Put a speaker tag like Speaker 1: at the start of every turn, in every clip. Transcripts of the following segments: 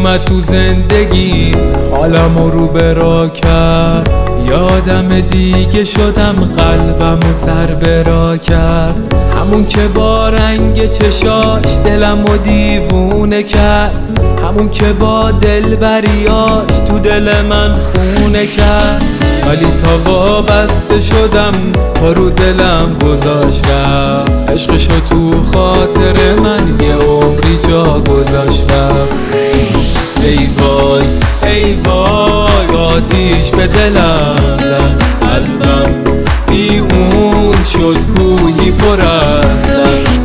Speaker 1: اومد تو زندگیم، حالمو رو برا کرد. یادم دیگه شدم، قلبمو سر برا کرد. همون که با رنگ چشاش دلمو دیوونه کرد، همون که با دلبریاش تو دل من خونه کرد. ولی تا وابسته شدم پا رو دلم گذاشت رفت. عشقشو تو خاطر من یه عمری جا گذاشت رفت. ای وای ای وای آتیش به دلم زد، قلبم بی اون شد کوهی پر از درد.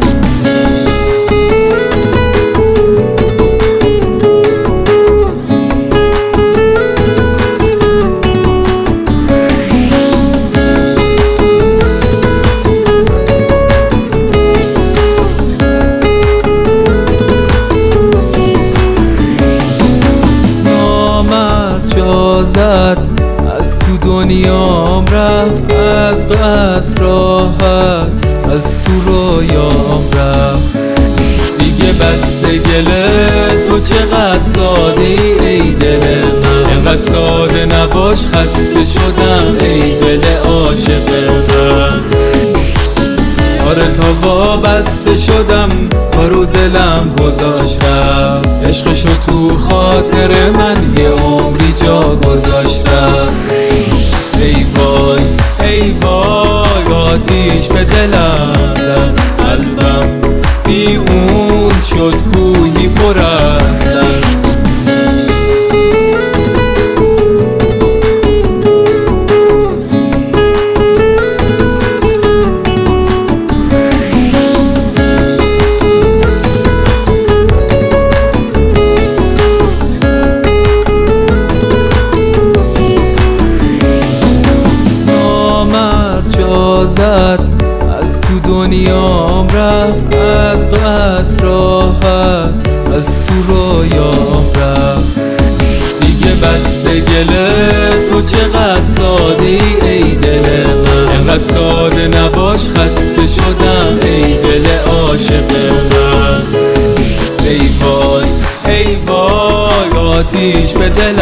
Speaker 1: زد از تو دنیام رفت، از قصد راحت از تو رویام رفت. دیگه بس گله تو چقدر ساده ای دل من، اینقدر ساده نباش خسته شدم ای دل عاشق من. آره تا وابسته شدم پا رو دلم گذاشت رفت. عشقشو تو خاطر من یه عمری جا گذاشت رفت. ای وای ای وای آتیش به دلم زد، قلبم بی اون شد کوهی پر از درد. زد از تو دنیام رفت، از قصد راحت از تو رویام رفت. دیگه بس گله تو چقدر ساده ای دل من، اینقدر ساده نباش خسته شدم ای دل عاشق من. ای وای ای وای آتیش به دلم